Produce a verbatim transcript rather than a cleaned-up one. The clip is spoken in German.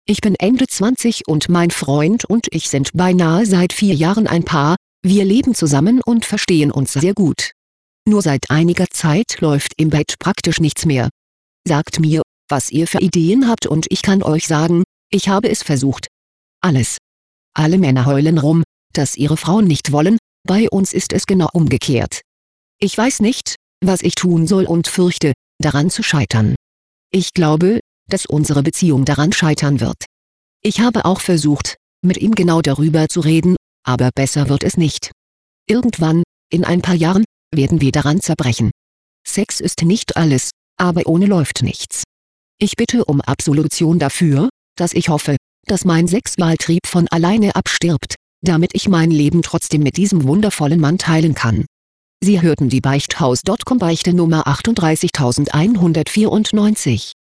Ich bin Ende zwanzig und mein Freund und ich sind beinahe seit vier Jahren ein Paar, wir leben zusammen und verstehen uns sehr gut. Nur seit einiger Zeit läuft im Bett praktisch nichts mehr. Sagt mir, was ihr für Ideen habt und ich kann euch sagen, ich habe es versucht. Alles. Alle Männer heulen rum, dass ihre Frauen nicht wollen, bei uns ist es genau umgekehrt. Ich weiß nicht, was ich tun soll und fürchte, daran zu scheitern. Ich glaube, dass unsere Beziehung daran scheitern wird. Ich habe auch versucht, mit ihm genau darüber zu reden, aber besser wird es nicht. Irgendwann, in ein paar Jahren, werden wir daran zerbrechen. Sex ist nicht alles, aber ohne läuft nichts. Ich bitte um Absolution dafür, dass ich hoffe, dass mein Sexualtrieb von alleine abstirbt, damit ich mein Leben trotzdem mit diesem wundervollen Mann teilen kann. Sie hörten die Beichthaus Punkt com Beichte Nummer achtunddreißigtausendeinhundertvierundneunzig.